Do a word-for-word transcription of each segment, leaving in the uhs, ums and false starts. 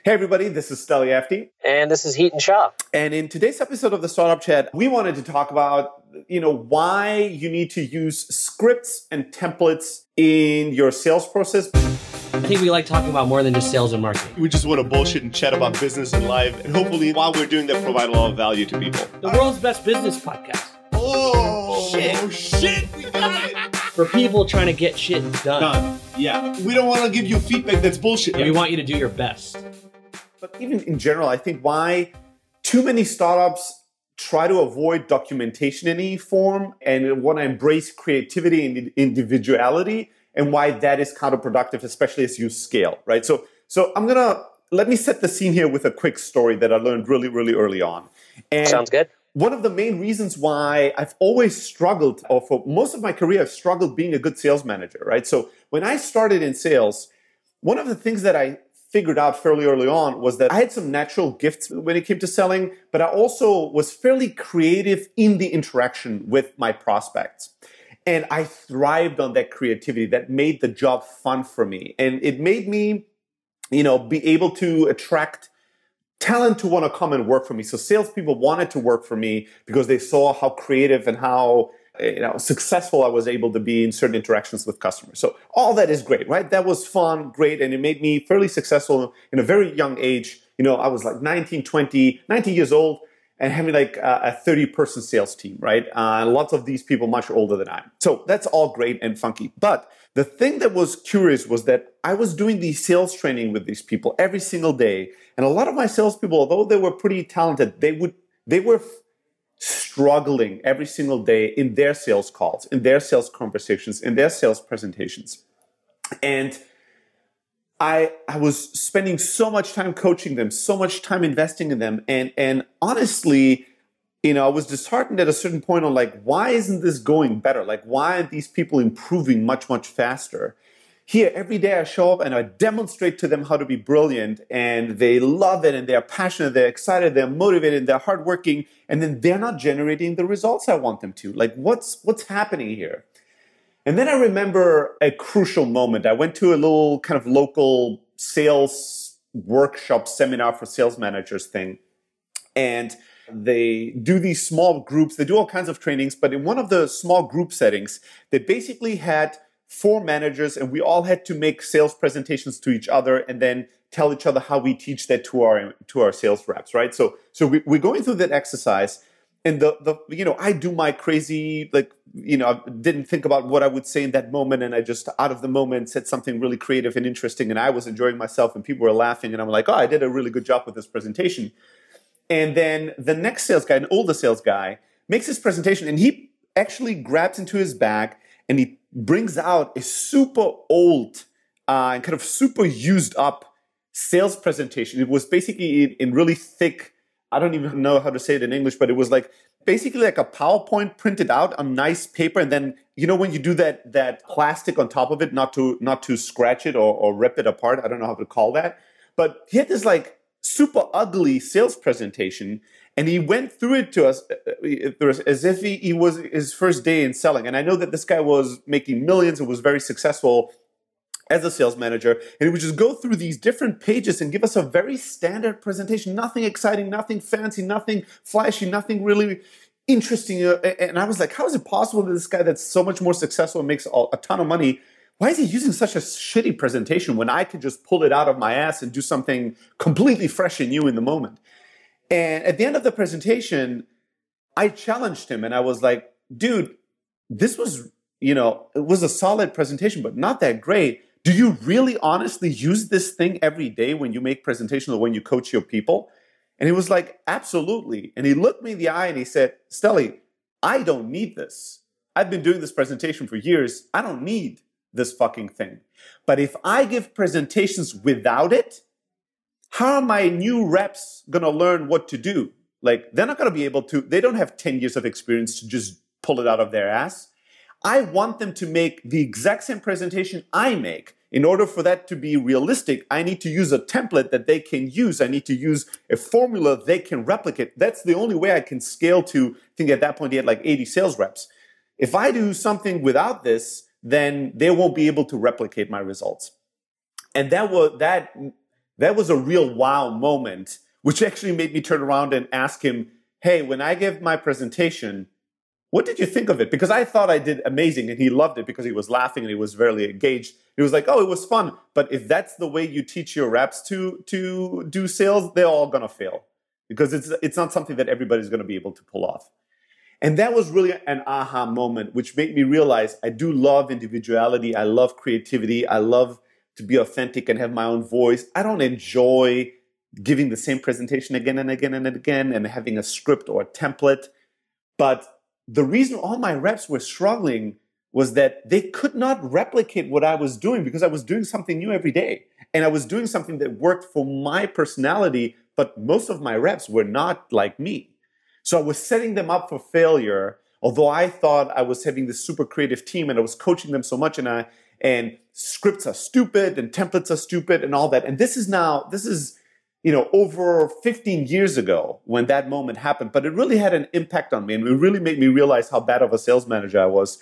Hey everybody, this is Steli Efti. And this is Heaton Shah. And in today's episode of the Startup Chat, we wanted to talk about, you know, why you need to use scripts and templates in your sales process. I think we like talking about more than just sales and marketing. We just want to bullshit and chat about business and life. And hopefully, while we're doing that, provide a lot of value to people. The world's best business podcast. Oh, shit. Oh, shit. We got it. For people trying to get shit done. Done. Yeah. We don't want to give you feedback that's bullshit. Yeah, we want you to do your best. But even in general, I think why too many startups try to avoid documentation in any form and want to embrace creativity and individuality, and why that is counterproductive, especially as you scale, right? So, so I'm going to, let me set the scene here with a quick story that I learned really, really early on. And Sounds good. One of the main reasons why I've always struggled, or for most of my career, I've struggled being a good sales manager, right? So when I started in sales, one of the things that I figured out fairly early on was that I had some natural gifts when it came to selling, but I also was fairly creative in the interaction with my prospects. And I thrived on that creativity that made the job fun for me. And it made me, you know, be able to attract talent to want to come and work for me. So salespeople wanted to work for me because they saw how creative and how, you know, successful I was able to be in certain interactions with customers. So all that is great, right? That was fun, great, and it made me fairly successful in a very young age. You know, I was like nineteen, twenty, nineteen years old and having like a thirty-person sales team, right? Uh, and lots of these people much older than I am. So that's all great and funky. But the thing that was curious was that I was doing the sales training with these people every single day. And a lot of my salespeople, although they were pretty talented, they would they were f- struggling every single day in their sales calls, in their sales conversations, in their sales presentations. And I I was spending so much time coaching them, so much time investing in them. And, and honestly, you know, I was disheartened at a certain point on like, why isn't this going better? Like, why are these people improving much, much faster? Here, every day I show up and I demonstrate to them how to be brilliant, and they love it and they're passionate, they're excited, they're motivated, they're hardworking, and then they're not generating the results I want them to. Like, what's what's happening here? And then I remember a crucial moment. I went to a little kind of local sales workshop seminar for sales managers thing, and they do these small groups. They do all kinds of trainings, but in one of the small group settings, they basically had four managers, and we all had to make sales presentations to each other and then tell each other how we teach that to our to our sales reps, right? So so we, we're going through that exercise, and the the you know I do my crazy, like, you know, I didn't think about what I would say in that moment, and I just out of the moment said something really creative and interesting, and I was enjoying myself, and people were laughing, and I'm like, oh, I did a really good job with this presentation. And then the next sales guy, an older sales guy, makes his presentation, and he actually grabs into his bag and he brings out a super old uh, and kind of super used up sales presentation. It was basically in, in really thick, I don't even know how to say it in English, but it was like basically like a PowerPoint printed out on nice paper. And then, you know, when you do that that plastic on top of it, not to not to scratch it or, or rip it apart, I don't know how to call that. But he had this like super ugly sales presentation, and he went through it to us as if he, he was his first day in selling. And I know that this guy was making millions and was very successful as a sales manager. And he would just go through these different pages and give us a very standard presentation, nothing exciting, nothing fancy, nothing flashy, nothing really interesting. And I was like, how is it possible that this guy that's so much more successful and makes a ton of money, why is he using such a shitty presentation when I could just pull it out of my ass and do something completely fresh and new in the moment? And at the end of the presentation, I challenged him and I was like, dude, this was, you know, it was a solid presentation, but not that great. Do you really honestly use this thing every day when you make presentations or when you coach your people? And he was like, absolutely. And he looked me in the eye and he said, Steli, I don't need this. I've been doing this presentation for years. I don't need this fucking thing. But if I give presentations without it, how are my new reps going to learn what to do? Like, they're not going to be able to, they don't have ten years of experience to just pull it out of their ass. I want them to make the exact same presentation I make. In order for that to be realistic, I need to use a template that they can use. I need to use a formula they can replicate. That's the only way I can scale to, I think at that point he had like eighty sales reps. If I do something without this, then they won't be able to replicate my results. And that was, that that was a real wow moment, which actually made me turn around and ask him, hey, when I give my presentation, what did you think of it? Because I thought I did amazing, and he loved it because he was laughing and he was very engaged. He was like, oh, it was fun. But if that's the way you teach your reps to, to do sales, they're all going to fail because it's, it's not something that everybody's going to be able to pull off. And that was really an aha moment, which made me realize I do love individuality. I love creativity. I love to be authentic and have my own voice. I don't enjoy giving the same presentation again and again and again and having a script or a template. But the reason all my reps were struggling was that they could not replicate what I was doing because I was doing something new every day. And I was doing something that worked for my personality, but most of my reps were not like me. So I was setting them up for failure, although I thought I was having this super creative team and I was coaching them so much, and I and scripts are stupid and templates are stupid and all that. And this is now, this is, you know, over fifteen years ago when that moment happened, but it really had an impact on me, and it really made me realize how bad of a sales manager I was.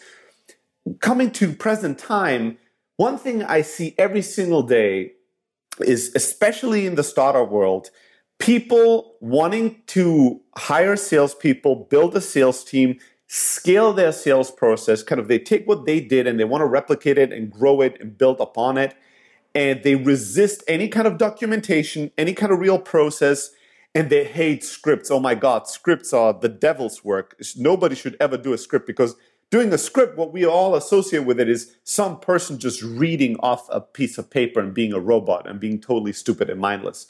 Coming to present time, one thing I see every single day is, especially in the startup world, people wanting to hire salespeople, build a sales team, scale their sales process. Kind of, they take what they did and they want to replicate it and grow it and build upon it. And they resist any kind of documentation, any kind of real process, and they hate scripts. Oh my God, scripts are the devil's work. Nobody should ever do a script because doing a script, what we all associate with it is some person just reading off a piece of paper and being a robot and being totally stupid and mindless.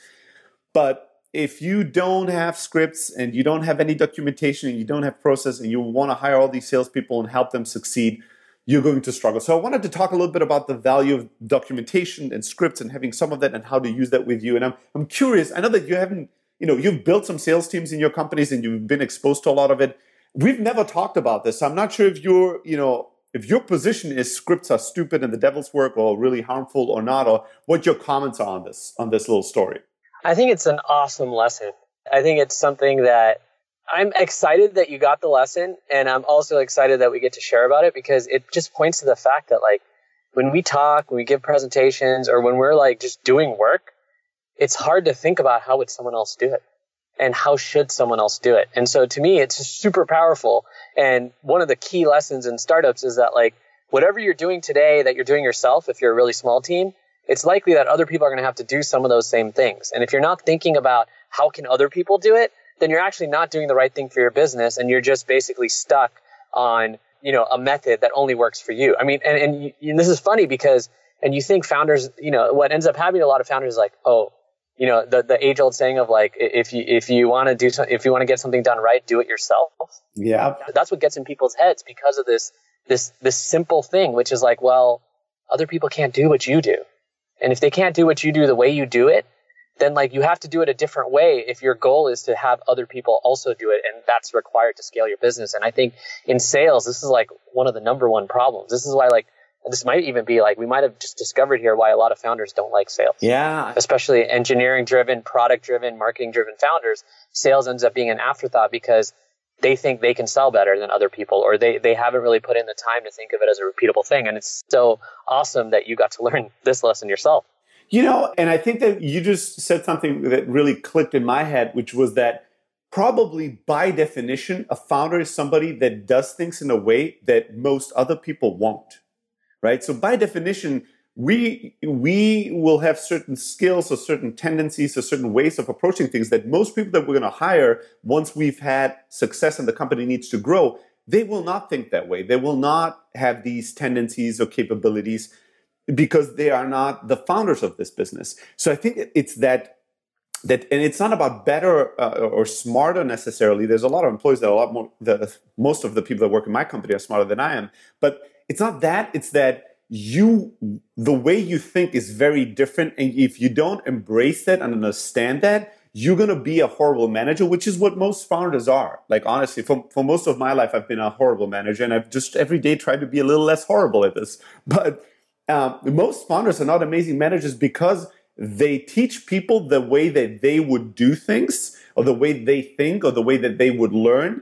But if you don't have scripts and you don't have any documentation and you don't have process and you want to hire all these salespeople and help them succeed, you're going to struggle. So I wanted to talk a little bit about the value of documentation and scripts and having some of that and how to use that with you. And I'm I'm curious. I know that you haven't, you know, you've built some sales teams in your companies and you've been exposed to a lot of it. We've never talked about this. So I'm not sure if you're, you know, if your position is scripts are stupid and the devil's work or really harmful or not, or what your comments are on this, on this little story. I think it's an awesome lesson. I think it's something that I'm excited that you got the lesson, and I'm also excited that we get to share about it because it just points to the fact that, like, when we talk, when we give presentations, or when we're like just doing work, it's hard to think about how would someone else do it and how should someone else do it. And so to me, it's super powerful. And one of the key lessons in startups is that, like, whatever you're doing today that you're doing yourself, if you're a really small team, it's likely that other people are going to have to do some of those same things. And if you're not thinking about how can other people do it, then you're actually not doing the right thing for your business, and you're just basically stuck on, you know, a method that only works for you. I mean, and, and, you, and this is funny because, and you think founders, you know, what ends up happening to a lot of founders is like, oh, you know, the, the age old saying of like, if you, if you want to do something, if you want to get something done right, do it yourself. Yeah. That's what gets in people's heads because of this, this, this simple thing, which is like, well, other people can't do what you do. And if they can't do what you do the way you do it, then like you have to do it a different way if your goal is to have other people also do it, and that's required to scale your business. And I think in sales, this is like one of the number one problems. This is why, like, this might even be like, we might have just discovered here why a lot of founders don't like sales. Yeah. Especially engineering driven, product driven, marketing driven founders. Sales ends up being an afterthought because they think they can sell better than other people, or they, they haven't really put in the time to think of it as a repeatable thing. And it's so awesome that you got to learn this lesson yourself. You know, and I think that you just said something that really clicked in my head, which was that probably by definition, a founder is somebody that does things in a way that most other people won't, right? So by definition, we we will have certain skills or certain tendencies or certain ways of approaching things that most people that we're going to hire, once we've had success and the company needs to grow, they will not think that way. They will not have these tendencies or capabilities because they are not the founders of this business. So I think it's that, that, and it's not about better uh, or smarter necessarily. There's a lot of employees that are a lot more, the, most of the people that work in my company are smarter than I am. But it's not that, it's that you, the way you think is very different. And if you don't embrace that and understand that, you're going to be a horrible manager, which is what most founders are. Like, honestly, for, for most of my life, I've been a horrible manager, and I've just every day tried to be a little less horrible at this. But um, most founders are not amazing managers because they teach people the way that they would do things, or the way they think, or the way that they would learn.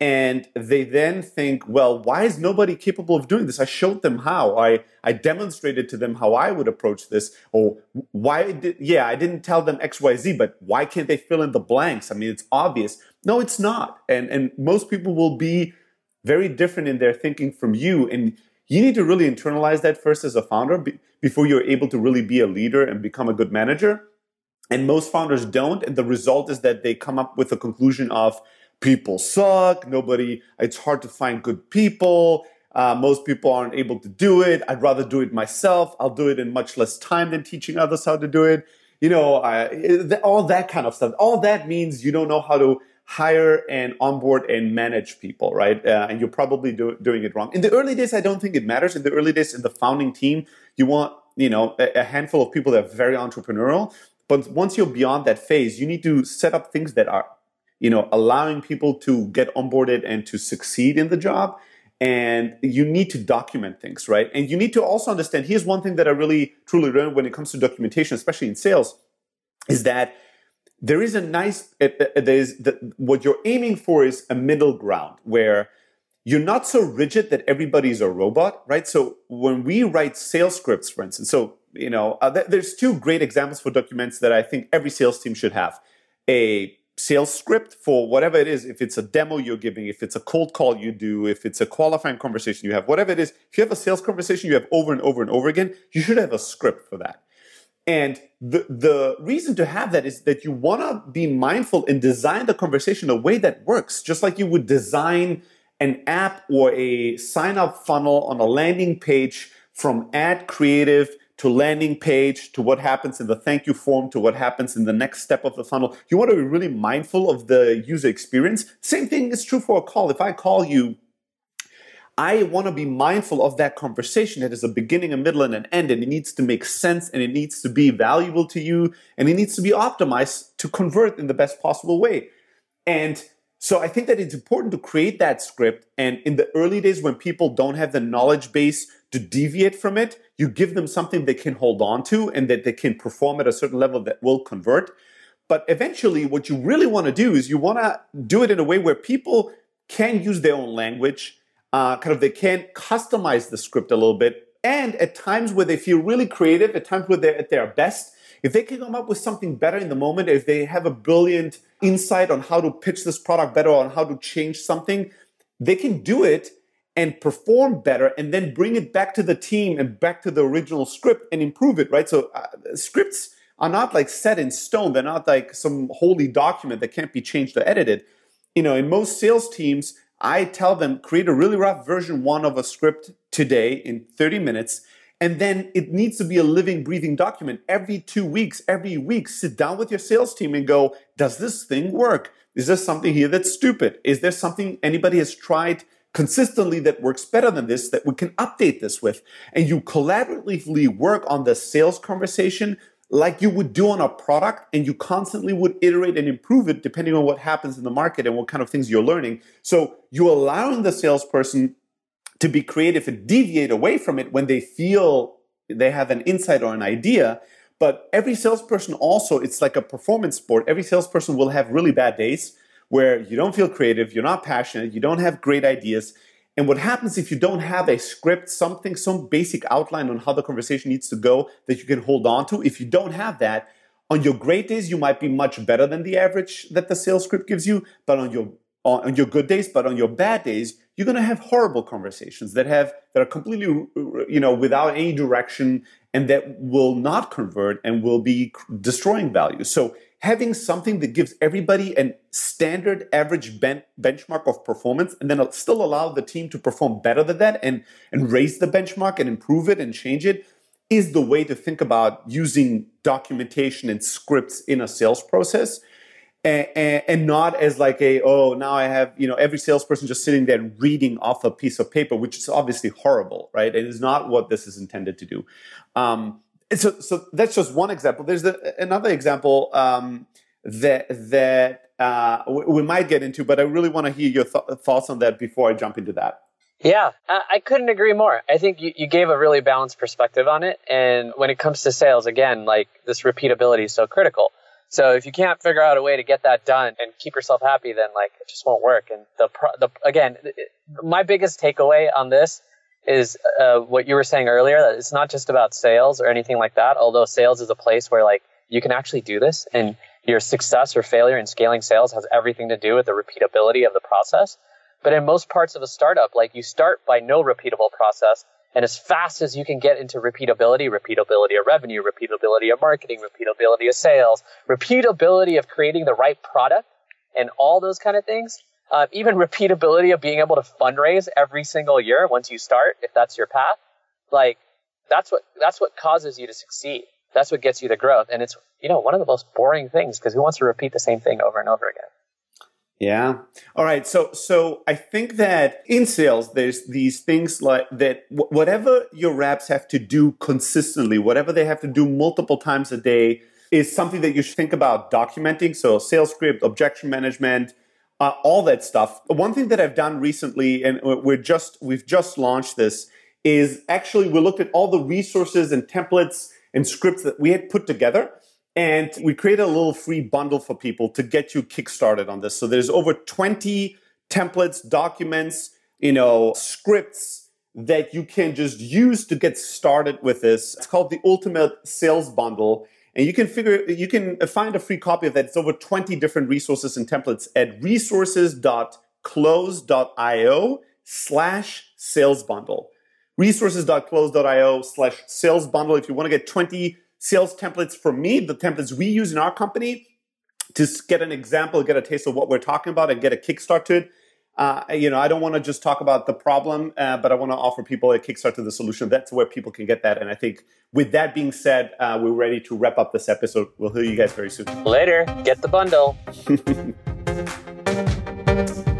And they then think, well, why is nobody capable of doing this? I showed them how. I, I demonstrated to them how I would approach this. Or why did, yeah, I didn't tell them X, Y, Z, but why can't they fill in the blanks? I mean, it's obvious. No, it's not. And, and most people will be very different in their thinking from you. And you need to really internalize that first as a founder be, before you're able to really be a leader and become a good manager. And most founders don't. And the result is that they come up with a conclusion of, people suck, nobody, it's hard to find good people, uh, most people aren't able to do it, I'd rather do it myself, I'll do it in much less time than teaching others how to do it. You know, uh, all that kind of stuff. All that means you don't know how to hire and onboard and manage people, right? Uh, and you're probably do, doing it wrong. In the early days, I don't think it matters. In the early days, in the founding team, you want, you know, a, a handful of people that are very entrepreneurial. But once you're beyond that phase, you need to set up things that are, you know, allowing people to get onboarded and to succeed in the job. And you need to document things, right? And you need to also understand, here's one thing that I really, truly learned when it comes to documentation, especially in sales, is that there is a nice, uh, uh, there's the, what you're aiming for is a middle ground where you're not so rigid that everybody's a robot, right? So when we write sales scripts, for instance, so, you know, uh, th- there's two great examples for documents that I think every sales team should have. A sales script for whatever it is, if it's a demo you're giving, if it's a cold call you do, if it's a qualifying conversation you have, whatever it is, if you have a sales conversation you have over and over and over again, you should have a script for that. And the, the reason to have that is that you want to be mindful and design the conversation in a way that works, just like you would design an app or a sign-up funnel on a landing page from ad creative to landing page, to what happens in the thank you form, to what happens in the next step of the funnel. You want to be really mindful of the user experience. Same thing is true for a call. If I call you, I want to be mindful of that conversation. It has a beginning, a middle, and an end, and it needs to make sense, and it needs to be valuable to you, and it needs to be optimized to convert in the best possible way. And so I think that it's important to create that script. And in the early days when people don't have the knowledge base to deviate from it, you give them something they can hold on to and that they can perform at a certain level that will convert. But eventually what you really want to do is you want to do it in a way where people can use their own language, uh, kind of they can customize the script a little bit. And at times where they feel really creative, at times where they're at their best, if they can come up with something better in the moment, if they have a brilliant insight on how to pitch this product better, on how to change something, they can do it and perform better and then bring it back to the team and back to the original script and improve it, right? So uh, scripts are not like set in stone. They're not like some holy document that can't be changed or edited. You know, in most sales teams, I tell them, create a really rough version one of a script today in thirty minutes. And then it needs to be a living, breathing document. Every two weeks, every week, sit down with your sales team and go, does this thing work? Is there something here that's stupid? Is there something anybody has tried consistently that works better than this that we can update this with? And you collaboratively work on the sales conversation like you would do on a product, and you constantly would iterate and improve it depending on what happens in the market and what kind of things you're learning. So you're allowing the salesperson to be creative and deviate away from it when they feel they have an insight or an idea. But every salesperson also, it's like a performance sport. Every salesperson will have really bad days where you don't feel creative, you're not passionate, you don't have great ideas. And what happens if you don't have a script, something, some basic outline on how the conversation needs to go that you can hold on to? If you don't have that, on your great days, you might be much better than the average that the sales script gives you, but on your on your good days, but on your bad days, you're going to have horrible conversations that have that are completely, you know, without any direction and that will not convert and will be destroying value. So having something that gives everybody a standard average ben- benchmark of performance and then still allow the team to perform better than that and, and raise the benchmark and improve it and change it is the way to think about using documentation and scripts in a sales process. And, and, and not as like a, oh, now I have, you know, every salesperson just sitting there and reading off a piece of paper, which is obviously horrible, right? It is not what this is intended to do. Um, and so, so that's just one example. There's the, another example um, that that uh, we, we might get into, but I really want to hear your th- thoughts on that before I jump into that. Yeah, I couldn't agree more. I think you, you gave a really balanced perspective on it. And when it comes to sales, again, like this repeatability is so critical. So if you can't figure out a way to get that done and keep yourself happy, then like it just won't work. And the, pro- the again, it, my biggest takeaway on this is uh, what you were saying earlier, that it's not just about sales or anything like that. Although sales is a place where like you can actually do this, and your success or failure in scaling sales has everything to do with the repeatability of the process. But in most parts of a startup, like you start by no repeatable process. And as fast as you can get into repeatability, repeatability of revenue, repeatability of marketing, repeatability of sales, repeatability of creating the right product and all those kind of things, uh, even repeatability of being able to fundraise every single year once you start, if that's your path, like that's what, that's what causes you to succeed. That's what gets you the growth. And it's, you know, one of the most boring things, because who wants to repeat the same thing over and over again? Yeah. All right. So, so I think that in sales, there's these things like that, w- whatever your reps have to do consistently, whatever they have to do multiple times a day is something that you should think about documenting. So sales script, objection management, uh, all that stuff. One thing that I've done recently, and we're just, we've just launched this, is actually we looked at all the resources and templates and scripts that we had put together. And we created a little free bundle for people to get you kickstarted on this. So there's over twenty templates, documents, you know, scripts that you can just use to get started with this. It's called the Ultimate Sales Bundle. And you can figure, you can find a free copy of that. It's over twenty different resources and templates at resources.close.io slash sales bundle. Resources.close.io slash sales bundle. If you want to get twenty sales templates from me, the templates we use in our company, to get an example, get a taste of what we're talking about and get a kickstart to it. Uh, you know, I don't want to just talk about the problem, uh, but I want to offer people a kickstart to the solution. That's where people can get that. And I think with that being said, uh, we're ready to wrap up this episode. We'll hear you guys very soon. Later. Get the bundle.